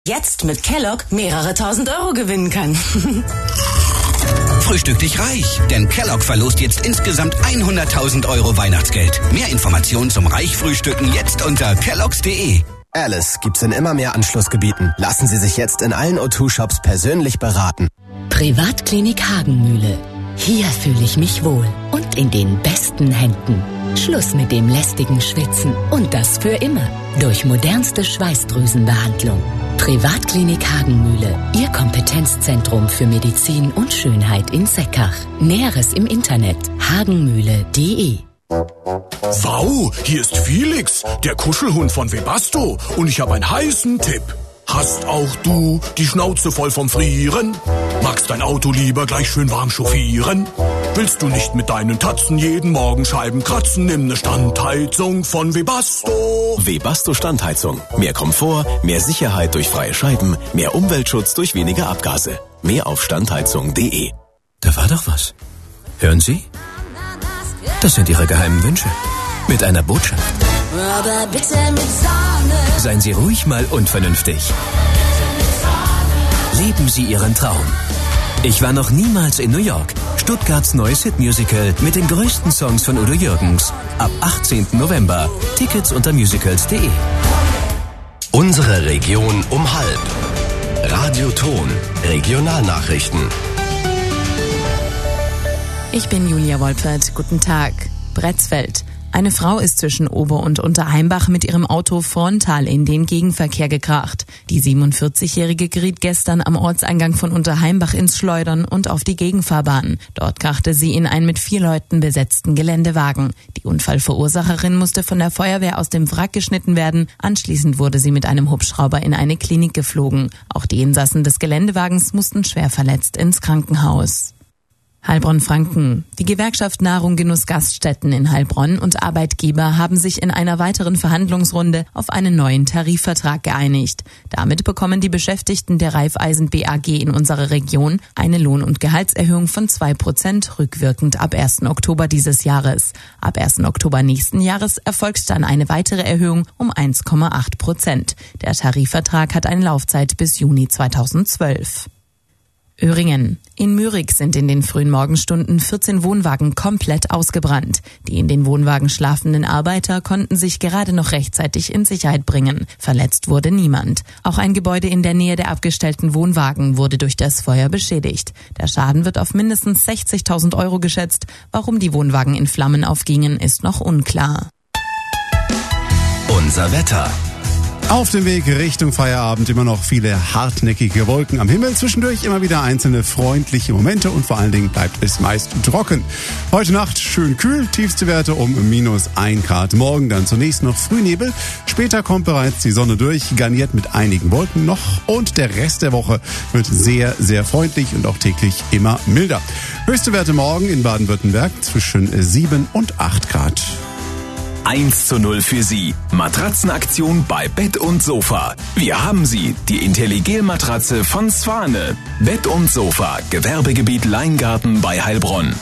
jetzt mit Kellogg mehrere tausend Euro gewinnen kann. Frühstück dich reich, denn Kellogg verlost jetzt insgesamt 100.000 Euro Weihnachtsgeld. Mehr Informationen zum Reichfrühstücken jetzt unter kelloggs.de. Alice gibt's in immer mehr Anschlussgebieten. Lassen Sie sich jetzt in allen O2-Shops persönlich beraten. Privatklinik Hagenmühle. Hier fühle ich mich wohl und in den besten Händen. Schluss mit dem lästigen Schwitzen und das für immer. Durch modernste Schweißdrüsenbehandlung. Privatklinik Hagenmühle. Ihr Kompetenzzentrum für Medizin und Schönheit in Seckach. Näheres im Internet hagenmühle.de. Wow, hier ist Felix, der Kuschelhund von Webasto. Und ich habe einen heißen Tipp. Hast auch du die Schnauze voll vom Frieren? Magst dein Auto lieber gleich schön warm chauffieren? Willst du nicht mit deinen Tatzen jeden Morgen Scheiben kratzen? Nimm ne Standheizung von Webasto. Webasto Standheizung. Mehr Komfort, mehr Sicherheit durch freie Scheiben, mehr Umweltschutz durch weniger Abgase. Mehr auf Standheizung.de. Da war doch was. Hören Sie? Das sind Ihre geheimen Wünsche. Mit einer Botschaft. Aber bitte mit Sahne. Seien Sie ruhig mal unvernünftig. Leben Sie Ihren Traum. Ich war noch niemals in New York. Stuttgarts neues Hitmusical mit den größten Songs von Udo Jürgens. Ab 18. November. Tickets unter musicals.de. Unsere Region um 12:30. Radio Ton. Regionalnachrichten. Ich bin Julia Wolpert. Guten Tag. Bretzfeld. Eine Frau ist zwischen Ober- und Unterheimbach mit ihrem Auto frontal in den Gegenverkehr gekracht. Die 47-Jährige geriet gestern am Ortseingang von Unterheimbach ins Schleudern und auf die Gegenfahrbahn. Dort krachte sie in einen mit 4 Leuten besetzten Geländewagen. Die Unfallverursacherin musste von der Feuerwehr aus dem Wrack geschnitten werden. Anschließend wurde sie mit einem Hubschrauber in eine Klinik geflogen. Auch die Insassen des Geländewagens mussten schwer verletzt ins Krankenhaus. Heilbronn-Franken. Die Gewerkschaft Nahrung Genuss Gaststätten in Heilbronn und Arbeitgeber haben sich in einer weiteren Verhandlungsrunde auf einen neuen Tarifvertrag geeinigt. Damit bekommen die Beschäftigten der Raiffeisen BAG in unserer Region eine Lohn- und Gehaltserhöhung von 2% rückwirkend ab 1. Oktober dieses Jahres. Ab 1. Oktober nächsten Jahres erfolgt dann eine weitere Erhöhung um 1,8%. Der Tarifvertrag hat eine Laufzeit bis Juni 2012. Öhringen. In Mürig sind in den frühen Morgenstunden 14 Wohnwagen komplett ausgebrannt. Die in den Wohnwagen schlafenden Arbeiter konnten sich gerade noch rechtzeitig in Sicherheit bringen. Verletzt wurde niemand. Auch ein Gebäude in der Nähe der abgestellten Wohnwagen wurde durch das Feuer beschädigt. Der Schaden wird auf mindestens 60.000 Euro geschätzt. Warum die Wohnwagen in Flammen aufgingen, ist noch unklar. Unser Wetter. Auf dem Weg Richtung Feierabend immer noch viele hartnäckige Wolken am Himmel. Zwischendurch immer wieder einzelne freundliche Momente und vor allen Dingen bleibt es meist trocken. Heute Nacht schön kühl, tiefste Werte um -1 Grad. Morgen dann zunächst noch Frühnebel. Später kommt bereits die Sonne durch, garniert mit einigen Wolken noch. Und der Rest der Woche wird sehr, sehr freundlich und auch täglich immer milder. Höchste Werte morgen in Baden-Württemberg zwischen 7 und 8 Grad. 1:0 für Sie. Matratzenaktion bei Bett und Sofa. Wir haben sie, die Intelligel-Matratze von Swane. Bett und Sofa, Gewerbegebiet Leingarten bei Heilbronn.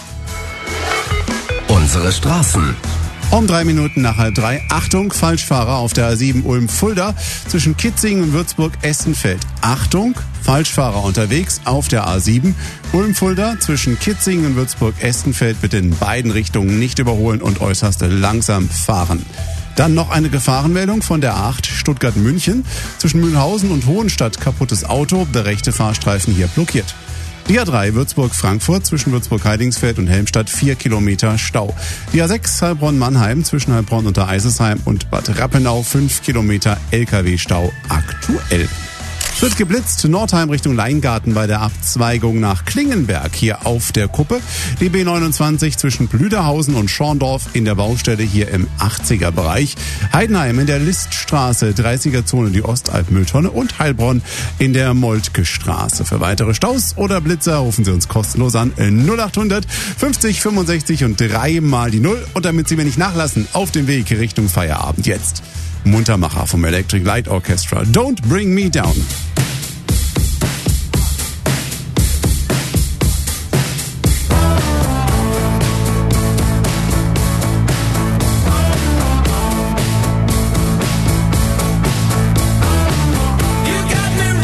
Unsere Straßen. Um 3 Minuten nach 2:30. Achtung, Falschfahrer auf der A7 Ulm-Fulda zwischen Kitzingen und Würzburg-Essenfeld. Achtung, Falschfahrer unterwegs auf der A7 Ulm-Fulda zwischen Kitzingen und Würzburg-Essenfeld bitte in beiden Richtungen nicht überholen und äußerst langsam fahren. Dann noch eine Gefahrenmeldung von der A8 Stuttgart-München zwischen Mühlhausen und Hohenstadt kaputtes Auto, der rechte Fahrstreifen hier blockiert. Die A3 Würzburg-Frankfurt zwischen Würzburg-Heidingsfeld und Helmstadt 4 Kilometer Stau. Die A6 Heilbronn-Mannheim zwischen Heilbronn und der Eisesheim und Bad Rappenau 5 Kilometer LKW-Stau aktuell. Es wird geblitzt, Nordheim Richtung Leingarten bei der Abzweigung nach Klingenberg hier auf der Kuppe. Die B29 zwischen Blüderhausen und Schorndorf in der Baustelle hier im 80er Bereich. Heidenheim in der Liststraße, 30er Zone die Ostalb-Mülltonne und Heilbronn in der Moltke Straße. Für weitere Staus oder Blitzer rufen Sie uns kostenlos an 0800 50 65 und 3 mal die 0. Und damit Sie mir nicht nachlassen, auf dem Weg Richtung Feierabend jetzt. Muntermacher vom Electric Light Orchestra. Don't Bring Me Down. You got me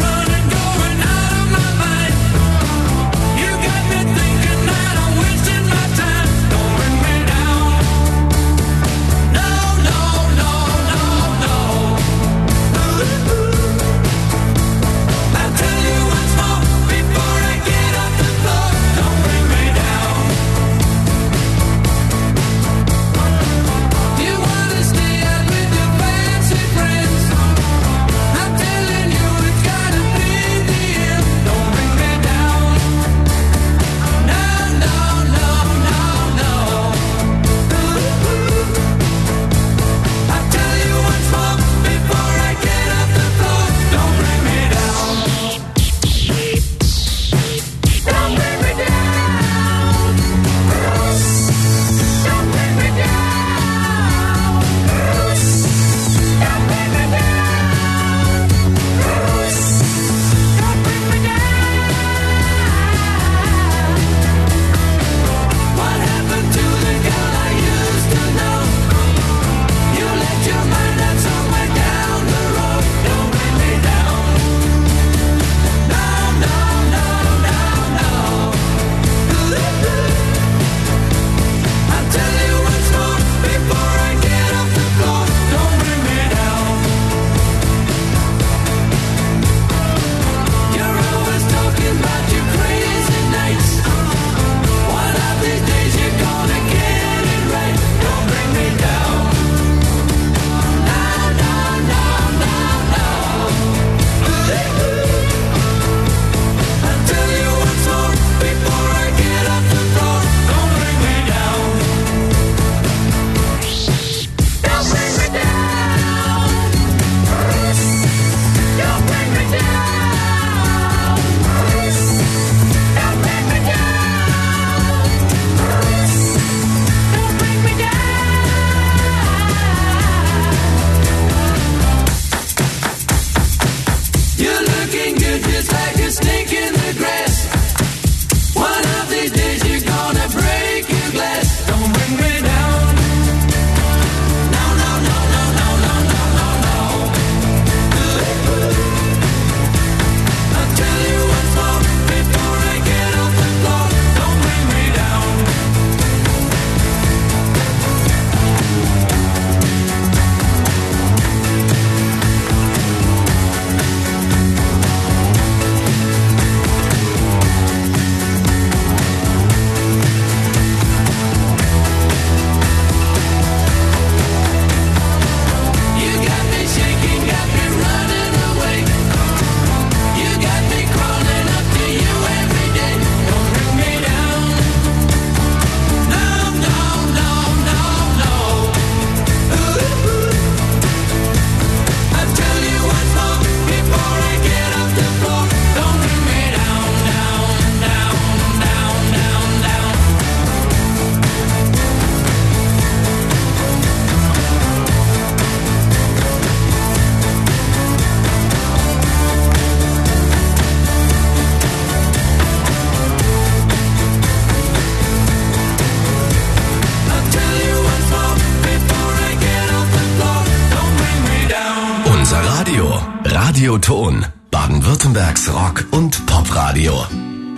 Radio Ton, Baden-Württembergs Rock- und Popradio.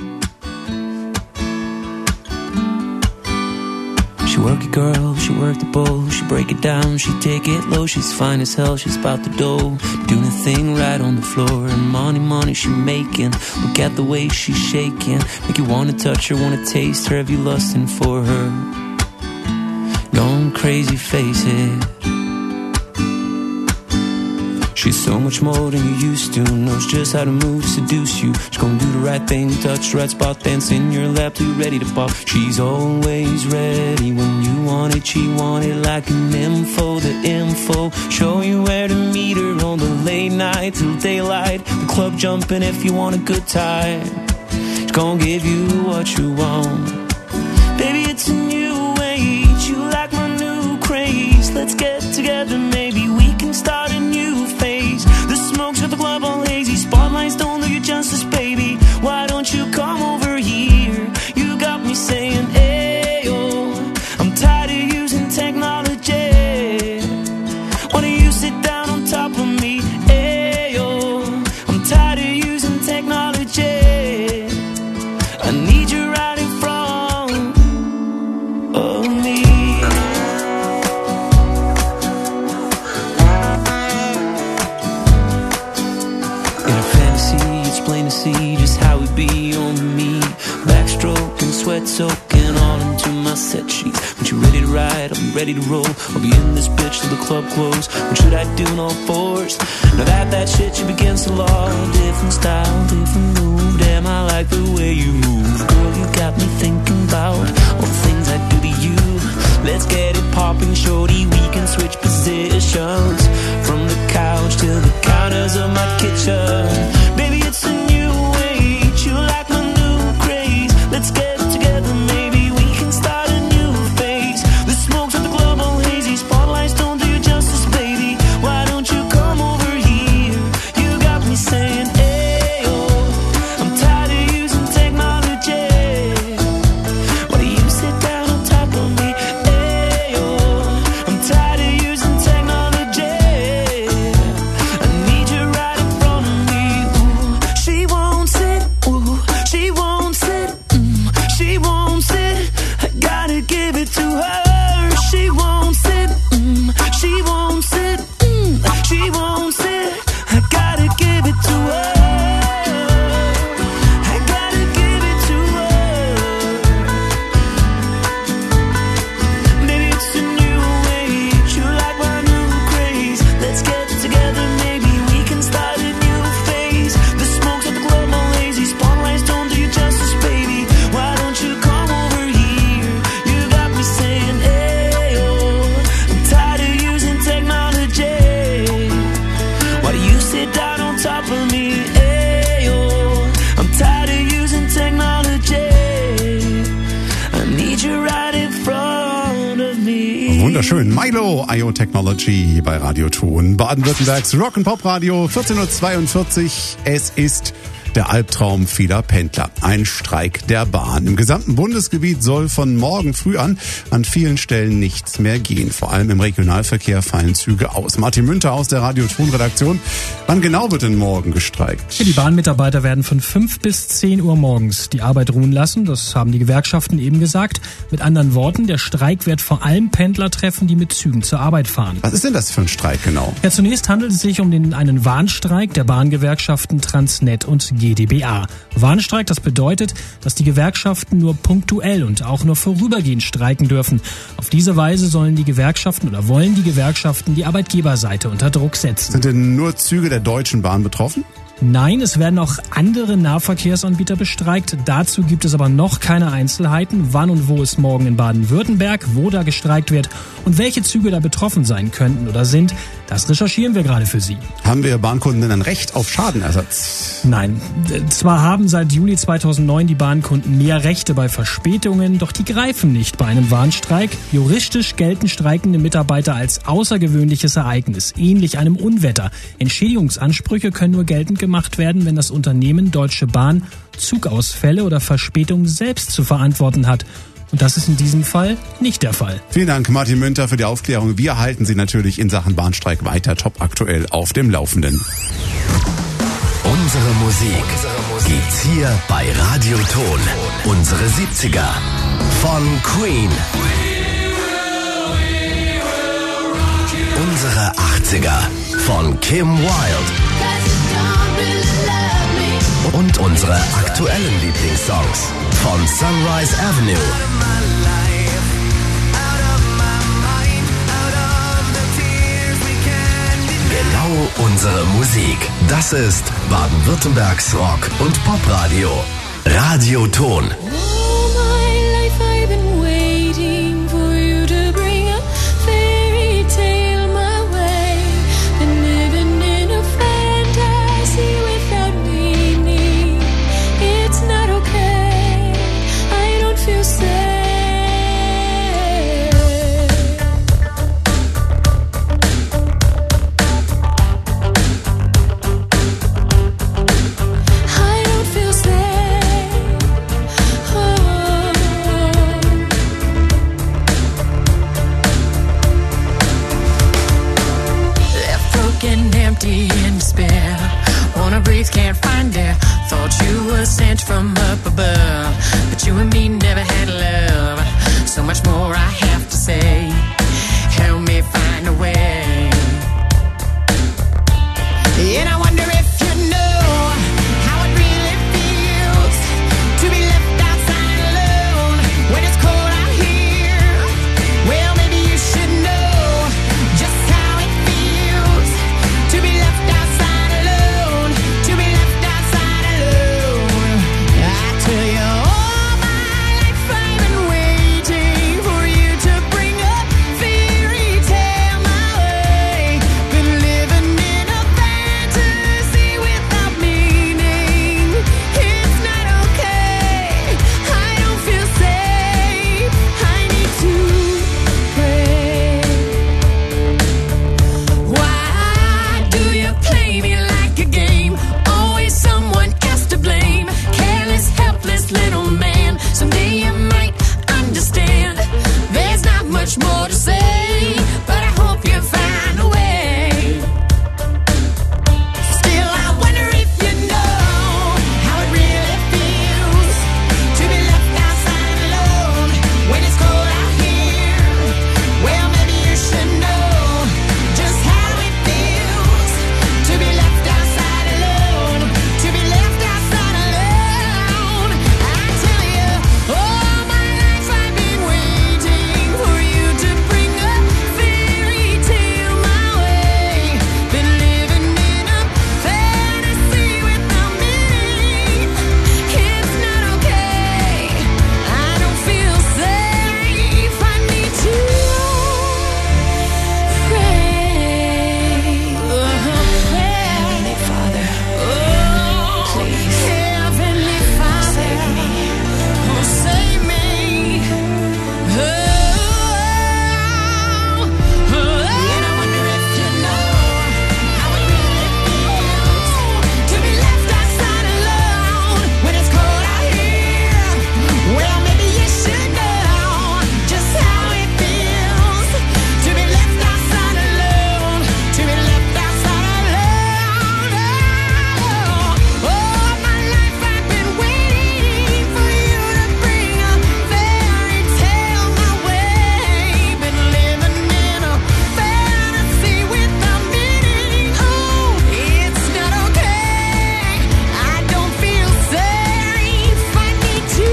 She work it, girl, she work the bowl, she break it down, she take it low, she's fine as hell, she's about the dough, doing a thing right on the floor, and money she making, look at the way she's shaking, make you wanna touch her, wanna taste her, have you lusting for her, going crazy, face it. She's so much more than you used to, knows just how to move to seduce you. She's gonna do the right thing, touch the right spot, dance in your lap till you're ready to pop. She's always ready when you want it, she want it like an info, the info. Show you where to meet her on the late night till daylight. The club jumping if you want a good time. She's gonna give you what you want. Baby, it's a new age, you like my new craze. Let's get together, maybe we can start a new phase. The smoke's at the club all hazy, spotlights don't do you justice, baby. Why don't you come over here? You got me saying, ayo, I'm tired of using technology. Why don't you sit down on top of me? Ayo, I'm tired of using technology. I need you right in front of me. Plain to see just how it be on me. Backstroke and sweat soaking all into my set sheets. When you're ready to ride, I'll be ready to roll. I'll be in this bitch till the club close. What should I do on all fours? Now that shit you begins to law. Different style, different move. Damn, I like the way you move. Girl, you got me thinking about all the things I do to you. Let's get it popping, shorty. We can switch positions from the couch to the counters of my kitchen. Baby, it's a new age. You like my new craze. Let's get together, maybe we can start a new phase. The smoke's at the club all hazy, spotlights don't do you justice, baby. Why don't you come over here? You got me saying, ayo, I'm tired of using technology. Why do you sit down on top of me? Ayo, I'm tired of using technology. I need you right in front of me. Ooh, she won't sit. Ooh, she won't sit. She won't sit. I gotta give it to her. She won't sit. She won't sit. She won't sit. I gotta give it to her. I gotta give it to her. Maybe it's a new age. You like my new craze. Let's get together, maybe we can start a new phase. The smoke's at the club all lazy, spotlights don't do you justice, baby. Why don't you come over here? You got me saying, ayo, I'm tired of using technology. Why do you sit down on top of me? Ayo, I'm tired of using technology. I need you right in front of me. Wunderschön. Milo, IO Technology bei Radio Ton. Baden-Württembergs Rock'n'Pop-Radio, 14.42 Uhr. Es ist der Albtraum vieler Pendler. Ein Streik der Bahn. Im gesamten Bundesgebiet soll von morgen früh an vielen Stellen nichts mehr gehen. Vor allem im Regionalverkehr fallen Züge aus. Martin Münter aus der Radio Ton-Redaktion. Wann genau wird denn morgen gestreikt? Ja, die Bahnmitarbeiter werden von 5 bis 10 Uhr morgens die Arbeit ruhen lassen. Das haben die Gewerkschaften eben gesagt. Mit anderen Worten, der Streik wird vor allem Pendler treffen, die mit Zügen zur Arbeit fahren. Was ist denn das für ein Streik genau? Ja, zunächst handelt es sich um einen Warnstreik der Bahngewerkschaften Transnet und GdBA. Warnstreik, das bedeutet, dass die Gewerkschaften nur punktuell und auch nur vorübergehend streiken dürfen. Auf diese Weise wollen die Gewerkschaften die Arbeitgeberseite unter Druck setzen. Sind denn nur Züge der Deutschen Bahn betroffen? Nein, es werden auch andere Nahverkehrsanbieter bestreikt. Dazu gibt es aber noch keine Einzelheiten, wann und wo es morgen in Baden-Württemberg, wo da gestreikt wird und welche Züge da betroffen sein könnten oder sind. Das recherchieren wir gerade für Sie. Haben wir Bahnkunden denn ein Recht auf Schadenersatz? Nein. Zwar haben seit Juli 2009 die Bahnkunden mehr Rechte bei Verspätungen, doch die greifen nicht bei einem Warnstreik. Juristisch gelten streikende Mitarbeiter als außergewöhnliches Ereignis, ähnlich einem Unwetter. Entschädigungsansprüche können nur geltend gemacht werden, wenn das Unternehmen Deutsche Bahn Zugausfälle oder Verspätungen selbst zu verantworten hat. Und das ist in diesem Fall nicht der Fall. Vielen Dank, Martin Münter, für die Aufklärung. Wir halten Sie natürlich in Sachen Bahnstreik weiter top aktuell auf dem Laufenden. Unsere Musik gibt's hier bei Radio Ton. Unsere 70er von Queen. Unsere 80er von Kim Wilde. Und unsere aktuellen Lieblingssongs von Sunrise Avenue. Genau unsere Musik. Das ist Baden-Württembergs Rock- und Popradio. Radio Ton. Sent from up above, but you and me never had love. So much more I have to say. Help me find a way. And I wonder if you know how it really feels to be left outside alone when it's cold out here. Well, maybe you should know just how it feels to be left outside alone, to be left outside alone. I tell you, all my life I've been waiting for you to bring a fairy tale my way. Been living in a fantasy without meaning. It's not okay. I don't feel safe. I need to pray. Why do you play me like a game? Always someone else to blame. Careless, helpless little man. Someday you might understand. There's not much more to say, but I hope you find a way. Still, I wonder if you know how it really feels to be left outside alone when it's cold out here. Well, maybe you should know just how it feels to be left outside alone, to be left outside alone. I tell you, all my life I've been waiting for you to bring a fairy tale my way. Been living in a fantasy without meaning. It's not okay. I don't feel safe. I need to pray. Heavenly Father, please, Heavenly Father, save me. Oh, save me. And I wonder if you know how it really feels to be left outside alone when it's cold out here. Well, maybe you should know just how it feels to be left outside alone, to be left outside alone. All my life I've been waiting for you to bring a fairy tale my way. Been living in a fantasy without meaning. Oh, it's not okay. I don't feel safe. I need to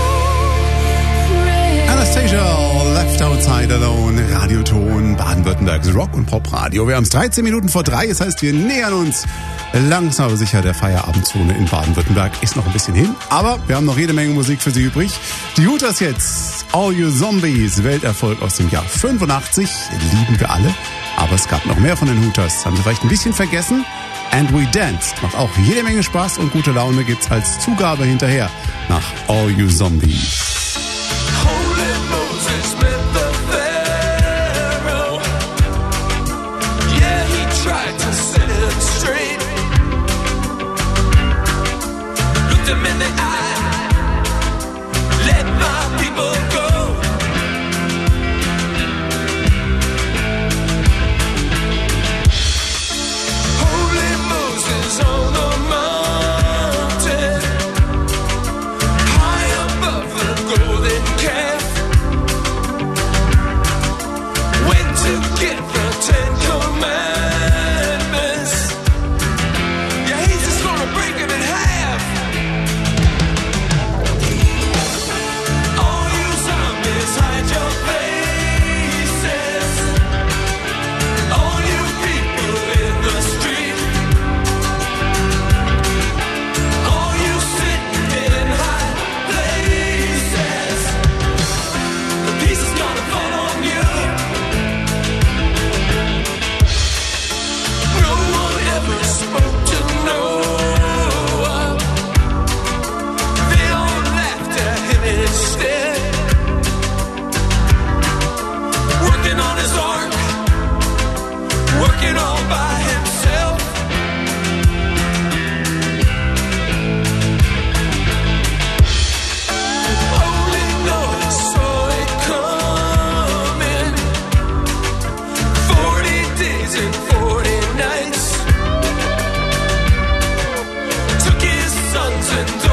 pray. Anastasia, Left Outside Alone, Radioton, Baden-Württembergs Rock- und Popradio. Wir haben es 13 Minuten vor 3, das heißt, wir nähern uns langsam aber sicher der Feierabendzone in Baden-Württemberg. Ist noch ein bisschen hin, aber wir haben noch jede Menge Musik für Sie übrig. Die Hooters jetzt, All You Zombies, Welterfolg aus dem Jahr 85, lieben wir alle. Aber es gab noch mehr von den Hooters, haben Sie vielleicht ein bisschen vergessen. And We Danced, macht auch jede Menge Spaß und gute Laune gibt's als Zugabe hinterher nach All You Zombies. Holy Moses met the Pharaoh. Yeah, he tried to set it straight. Looked him in the eye. Let my people go. and